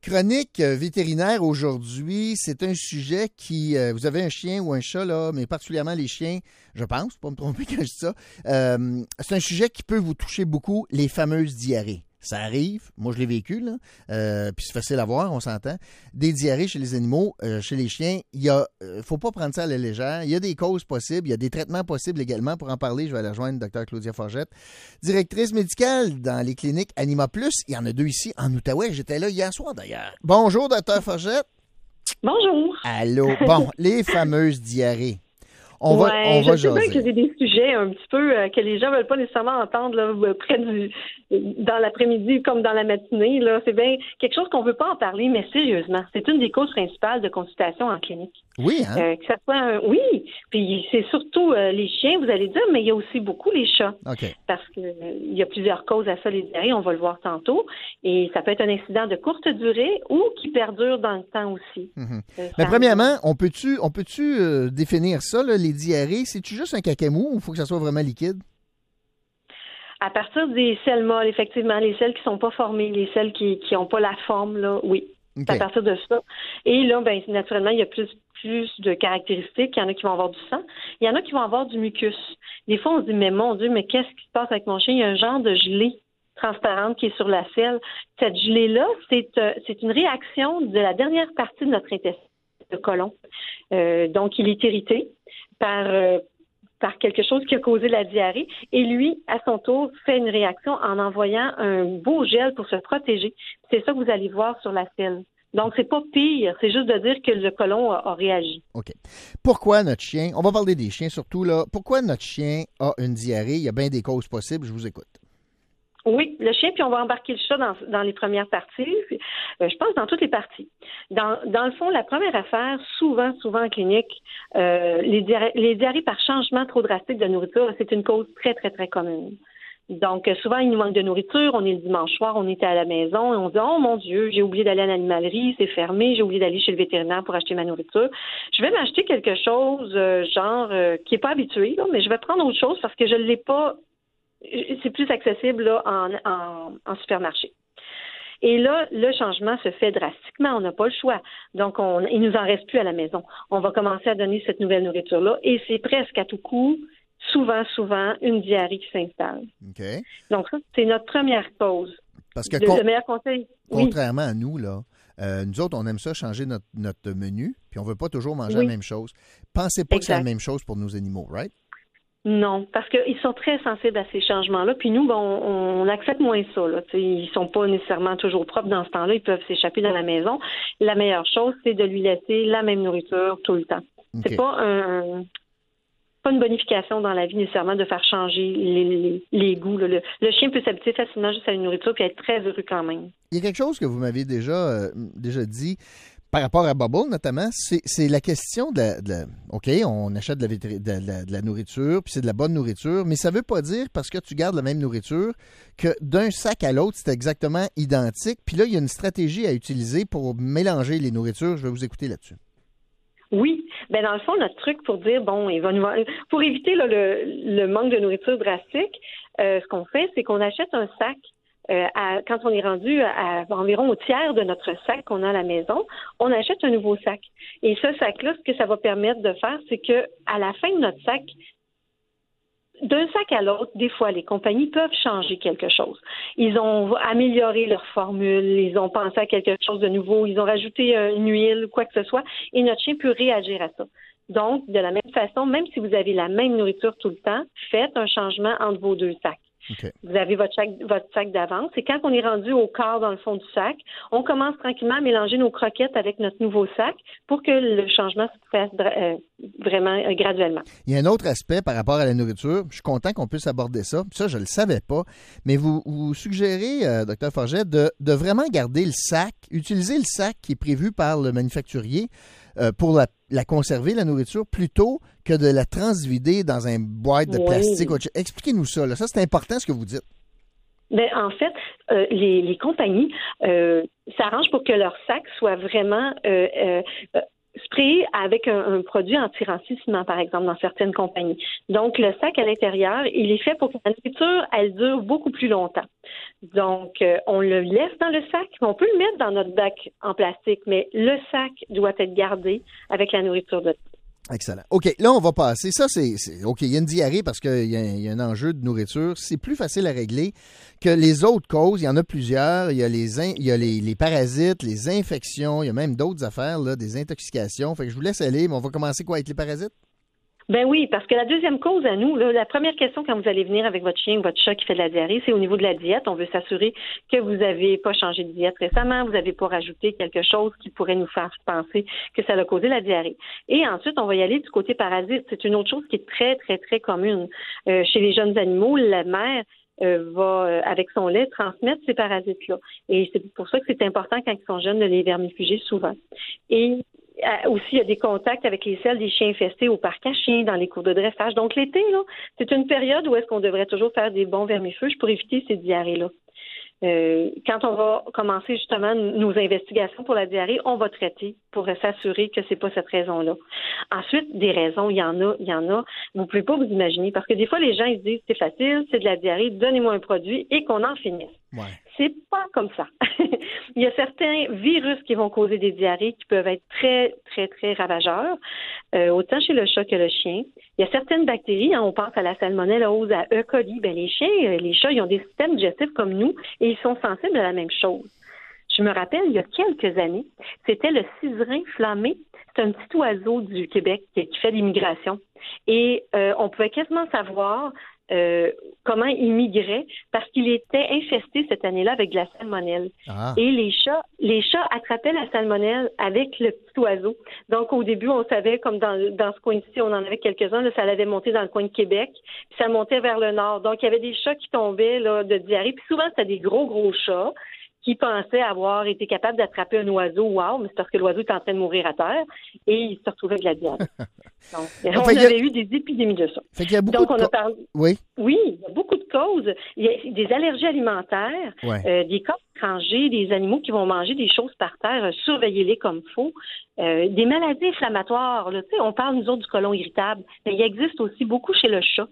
Chronique vétérinaire aujourd'hui, c'est un sujet qui, vous avez un chien ou un chat, là, mais particulièrement les chiens, je pense, pas me tromper quand je dis ça, c'est un sujet qui peut vous toucher beaucoup, les fameuses diarrhées. Ça arrive, moi je l'ai vécu, là, puis c'est facile à voir, on s'entend. Des diarrhées chez les animaux, chez les chiens, faut pas prendre ça à la légère. Il y a des causes possibles, il y a des traitements possibles également. Pour en parler, je vais aller rejoindre Dr Claudia Forgette, directrice médicale dans les cliniques Anima Plus. Il y en a 2 ici en Outaouais, j'étais là hier soir d'ailleurs. Bonjour Dr Forgette. Bonjour. Allô. Bon, les fameuses diarrhées. On va je sais jaser. bien que c'est des sujets un petit peu que les gens veulent pas nécessairement entendre là, dans l'après-midi comme dans la matinée. Là. C'est bien quelque chose qu'on veut pas en parler, mais sérieusement, c'est une des causes principales de consultation en clinique. Oui, hein? Que ça soit oui, puis c'est surtout les chiens, vous allez dire, mais il y a aussi beaucoup les chats. OK. Parce que il y a plusieurs causes à ça, les diarrhées, on va le voir tantôt. Et ça peut être un incident de courte durée ou qui perdure dans le temps aussi. Mm-hmm. Mais premièrement, on peut-tu définir ça, là, les diarrhées? C'est-tu juste un cacamou ou il faut que ça soit vraiment liquide? À partir des selles molles, effectivement, les selles qui sont pas formées, les selles qui ont pas la forme, là, oui. Okay. C'est à partir de ça. Et là, ben naturellement, il y a plus de caractéristiques. Il y en a qui vont avoir du sang. Il y en a qui vont avoir du mucus. Des fois, on se dit, mais mon Dieu, mais qu'est-ce qui se passe avec mon chien? Il y a un genre de gelée transparente qui est sur la selle. Cette gelée-là, c'est une réaction de la dernière partie de notre intestin, le côlon. Donc, il est irrité par quelque chose qui a causé la diarrhée. Et lui, à son tour, fait une réaction en envoyant un beau gel pour se protéger. C'est ça que vous allez voir sur la selle. Donc, c'est pas pire. C'est juste de dire que le côlon a réagi. OK. Pourquoi notre chien, on va parler des chiens surtout, là, pourquoi notre chien a une diarrhée? Il y a bien des causes possibles. Je vous écoute. Oui, le chien, puis on va embarquer le chat dans les premières parties. Je pense dans toutes les parties. Dans le fond, la première affaire, souvent en clinique, les diarrhées par changement trop drastique de nourriture, c'est une cause très, très, très commune. Donc, souvent, il nous manque de nourriture. On est le dimanche soir, on était à la maison et on dit « Oh mon Dieu, j'ai oublié d'aller à l'animalerie, c'est fermé, j'ai oublié d'aller chez le vétérinaire pour acheter ma nourriture. Je vais m'acheter quelque chose, qui est pas habitué, là, mais je vais prendre autre chose parce que je l'ai pas... C'est plus accessible là, en supermarché. » Et là, le changement se fait drastiquement. On n'a pas le choix. Donc, il nous en reste plus à la maison. On va commencer à donner cette nouvelle nourriture-là et c'est presque à tout coup, souvent, une diarrhée qui s'installe. Okay. Donc, ça, c'est notre première cause. Parce que le meilleur conseil. Contrairement à nous, là, nous autres, on aime ça changer notre menu, puis on ne veut pas toujours manger la même chose. Pensez pas que c'est la même chose pour nos animaux, right? Non, parce qu'ils sont très sensibles à ces changements-là. Puis nous, on accepte moins ça. Là. Ils sont pas nécessairement toujours propres dans ce temps-là. Ils peuvent s'échapper dans la maison. La meilleure chose, c'est de lui laisser la même nourriture tout le temps. Okay. C'est pas une bonification dans la vie nécessairement de faire changer les goûts. Là. Le chien peut s'habituer facilement juste à une nourriture puis être très heureux quand même. Il y a quelque chose que vous m'avez déjà dit. Par rapport à Bubble, notamment, c'est la question OK, on achète de la nourriture, puis c'est de la bonne nourriture, mais ça ne veut pas dire, parce que tu gardes la même nourriture, que d'un sac à l'autre, c'est exactement identique. Puis là, il y a une stratégie à utiliser pour mélanger les nourritures. Je vais vous écouter là-dessus. Oui. Ben dans le fond, notre truc pour dire, pour éviter là, le manque de nourriture drastique, ce qu'on fait, c'est qu'on achète un sac. Quand on est rendu à environ au tiers de notre sac qu'on a à la maison, on achète un nouveau sac. Et ce sac-là, ce que ça va permettre de faire, c'est que à la fin de notre sac, d'un sac à l'autre, des fois, les compagnies peuvent changer quelque chose. Ils ont amélioré leur formule, ils ont pensé à quelque chose de nouveau, ils ont rajouté une huile, quoi que ce soit, et notre chien peut réagir à ça. Donc, de la même façon, même si vous avez la même nourriture tout le temps, faites un changement entre vos 2 sacs. Okay. Vous avez votre sac d'avance. Et quand on est rendu au quart dans le fond du sac, on commence tranquillement à mélanger nos croquettes avec notre nouveau sac pour que le changement se fasse vraiment graduellement. Il y a un autre aspect par rapport à la nourriture. Je suis content qu'on puisse aborder ça. Ça, je ne le savais pas. Mais vous suggérez, Dr Forgette, de vraiment garder le sac, utiliser le sac qui est prévu par le manufacturier pour la conserver, la nourriture, plutôt que de la transvider dans un boîte de plastique. Expliquez-nous ça. Là. Ça, c'est important ce que vous dites. Ben, en fait, les compagnies s'arrangent pour que leur sac soit vraiment sprayé avec un produit anti-rancissement, par exemple, dans certaines compagnies. Donc, le sac à l'intérieur, il est fait pour que la nourriture, elle dure beaucoup plus longtemps. Donc, on le laisse dans le sac, mais on peut le mettre dans notre bac en plastique, mais le sac doit être gardé avec la nourriture dedans. Excellent. OK, là, on va passer. Ça, c'est OK, il y a une diarrhée parce qu'il y a un enjeu de nourriture. C'est plus facile à régler que les autres causes. Il y en a plusieurs. Il y a les parasites, les infections. Il y a même d'autres affaires, là, des intoxications. Fait que je vous laisse aller, mais on va commencer quoi avec les parasites? Ben oui, parce que la deuxième cause à nous, là, la première question quand vous allez venir avec votre chien ou votre chat qui fait de la diarrhée, c'est au niveau de la diète. On veut s'assurer que vous n'avez pas changé de diète récemment, vous n'avez pas rajouté quelque chose qui pourrait nous faire penser que ça a causé la diarrhée. Et ensuite, on va y aller du côté parasite. C'est une autre chose qui est très, très, très commune. Chez les jeunes animaux, la mère va, avec son lait, transmettre ces parasites-là. Et c'est pour ça que c'est important quand ils sont jeunes de les vermifuger souvent. Et aussi, il y a des contacts avec les selles des chiens infestés au parc à chiens, dans les cours de dressage. Donc, l'été, là, c'est une période où est-ce qu'on devrait toujours faire des bons vermifuges pour éviter ces diarrhées-là. Quand on va commencer justement nos investigations pour la diarrhée, on va traiter pour s'assurer que c'est pas cette raison-là. Ensuite, des raisons, il y en a. Vous pouvez pas vous imaginer parce que des fois, les gens ils se disent c'est facile, c'est de la diarrhée, donnez-moi un produit et qu'on en finisse. Ouais. C'est pas comme ça. Il y a certains virus qui vont causer des diarrhées qui peuvent être très, très, très ravageurs, autant chez le chat que le chien. Il y a certaines bactéries, on pense à la salmonellose, à E. coli. Ben, les chiens, les chats, ils ont des systèmes digestifs comme nous et ils sont sensibles à la même chose. Je me rappelle, il y a quelques années, c'était le ciserin flammé. C'est un petit oiseau du Québec qui fait l'immigration. Et on pouvait quasiment savoir comment il migrait parce qu'il était infesté cette année-là avec de la salmonelle. Ah. Et les chats attrapaient la salmonelle avec le petit oiseau. Donc, au début, on savait, comme dans ce coin-ci, on en avait quelques-uns, là, ça allait monter dans le coin de Québec, puis ça montait vers le nord. Donc, il y avait des chats qui tombaient là, de diarrhée. Puis souvent, c'était des gros chats qui pensaient avoir été capables d'attraper un oiseau. Wow, mais c'est parce que l'oiseau était en train de mourir à terre et il se retrouvait avec de la diarrhée. Donc, on avait eu des épidémies de ça. Fait qu'il y a beaucoup Oui, il y a beaucoup de causes. Il y a des allergies alimentaires, des corps étrangers, des animaux qui vont manger des choses par terre, surveillez-les comme il faut. Des maladies inflammatoires. Là, on parle, nous autres, du côlon irritable, mais il existe aussi beaucoup chez le chat.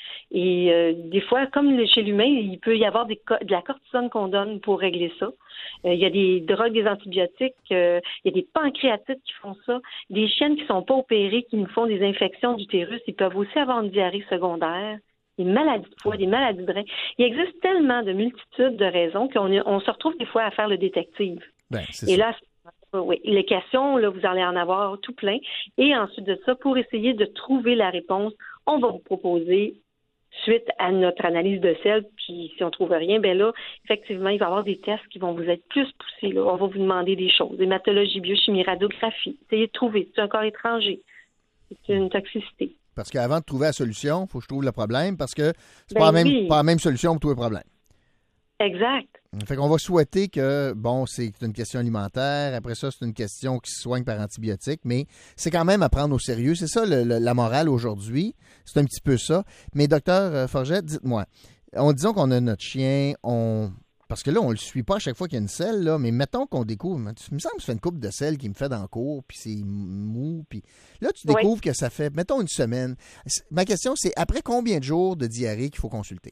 Et des fois, comme chez l'humain, il peut y avoir de la cortisone qu'on donne pour régler ça. Il y a des drogues, des antibiotiques, il y a des pancréatites qui font ça. Des chiennes qui sont pas opérées, qui nous font des infections d'utérus, ils peuvent aussi avoir une diarrhée secondaire, des maladies de foie, des maladies de rein. Il existe tellement de multitudes de raisons qu'on se retrouve des fois à faire le détective. Et là, oui, les questions, là, vous allez en avoir tout plein. Et ensuite de ça, pour essayer de trouver la réponse, on va vous proposer suite à notre analyse de sel, puis si on trouve rien, ben là, effectivement, il va y avoir des tests qui vont vous être plus poussés. Là. On va vous demander des choses, hématologie, biochimie, radiographie. Essayez de trouver. C'est un corps étranger. C'est une toxicité. Parce qu'avant de trouver la solution, il faut que je trouve le problème, parce que c'est pas la même solution pour trouver le problème. Exact. Fait qu'on va souhaiter que, c'est une question alimentaire, après ça, c'est une question qui se soigne par antibiotiques, mais c'est quand même à prendre au sérieux. C'est ça la morale aujourd'hui. C'est un petit peu ça. Mais docteur Forget, dites-moi, disons qu'on a notre chien, parce que là, on le suit pas à chaque fois qu'il y a une selle, là, mais mettons qu'on découvre, il me semble que ça fait une couple de selles qui me fait dans le cours, puis c'est mou, puis là, tu découvres que ça fait, mettons, une semaine. Ma question, c'est après combien de jours de diarrhée qu'il faut consulter?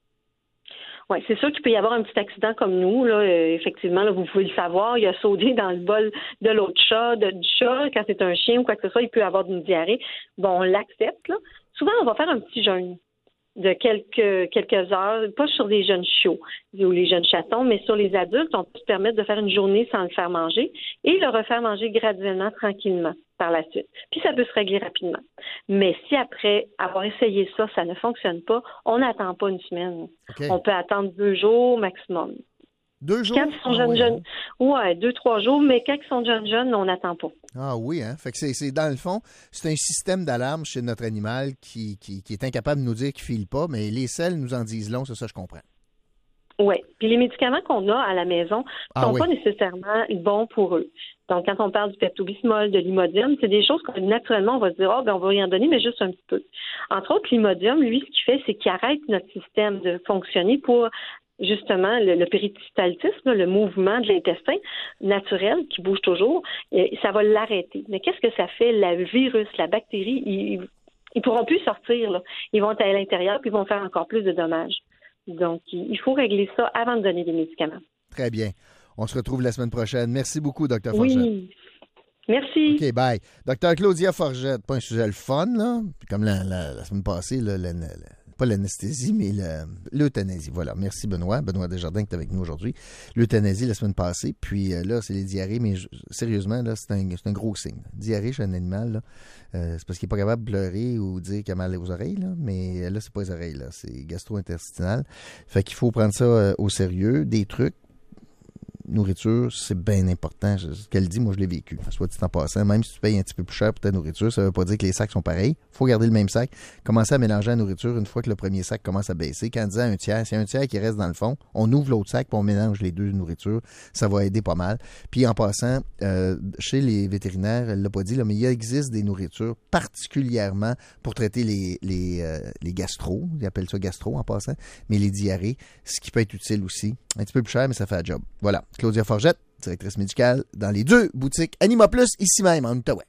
Oui, c'est sûr qu'il peut y avoir un petit accident comme nous. Là, effectivement, là, vous pouvez le savoir, il a sauté dans le bol de l'autre chat, du chat, quand c'est un chien ou quoi que ce soit, il peut avoir une diarrhée. Bon, on l'accepte. Là. Souvent, on va faire un petit jeûne de quelques heures, pas sur les jeunes chiots ou les jeunes chatons, mais sur les adultes, on peut se permettre de faire une journée sans le faire manger et le refaire manger graduellement, tranquillement, par la suite. Puis ça peut se régler rapidement. Mais si après avoir essayé ça ne fonctionne pas, on n'attend pas une semaine. Okay. On peut attendre 2 jours maximum. 2 jours? Quand ils sont jeunes, 2-3 jours, mais quand ils sont jeunes, on n'attend pas. Ah oui, hein? Fait que c'est dans le fond, c'est un système d'alarme chez notre animal qui est incapable de nous dire qu'il ne file pas, mais les selles nous en disent long, c'est ça, je comprends. Oui. Puis les médicaments qu'on a à la maison ne sont pas nécessairement bons pour eux. Donc, quand on parle du Pepto-Bismol, de l'Imodium, c'est des choses que naturellement, on va se dire, on va y en donner, mais juste un petit peu. Entre autres, l'Imodium, lui, ce qu'il fait, c'est qu'il arrête notre système de fonctionner pour justement le péristaltisme, là, le mouvement de l'intestin naturel qui bouge toujours, ça va l'arrêter. Mais qu'est-ce que ça fait? Le virus, la bactérie, ils pourront plus sortir, là. Ils vont être à l'intérieur puis ils vont faire encore plus de dommages. Donc, il faut régler ça avant de donner des médicaments. Très bien. On se retrouve la semaine prochaine. Merci beaucoup, Dr. Forgette. Oui. Merci. OK, bye. Dr. Claudia Forgette, pas un sujet le fun, là. Comme la semaine passée, là, pas l'anesthésie, mais l'euthanasie. Voilà. Merci, Benoît. Benoît Desjardins qui est avec nous aujourd'hui. L'euthanasie la semaine passée. Puis là, c'est les diarrhées, mais sérieusement, là, c'est un gros signe. Diarrhée chez un animal, là, c'est parce qu'il n'est pas capable de pleurer ou dire qu'il a mal aux oreilles, là. Mais là, c'est pas les oreilles, là. C'est gastro-intestinal. Fait qu'il faut prendre ça au sérieux. Des trucs. Nourriture, c'est bien important. Ce qu'elle dit, moi, je l'ai vécu. Soit dit en passant, même si tu payes un petit peu plus cher pour ta nourriture, ça ne veut pas dire que les sacs sont pareils. Il faut garder le même sac. Commencer à mélanger la nourriture une fois que le premier sac commence à baisser. Quand on dit un tiers, s'il y a un tiers qui reste dans le fond, on ouvre l'autre sac et on mélange les deux nourritures. Ça va aider pas mal. Puis en passant, chez les vétérinaires, elle ne l'a pas dit, là, mais il existe des nourritures particulièrement pour traiter les gastro. Ils appellent ça gastro en passant. Mais les diarrhées, ce qui peut être utile aussi. Un petit peu plus cher, mais ça fait la job. Voilà. Claudia Forgette, directrice médicale dans les 2 boutiques Anima Plus, ici même en Outaouais.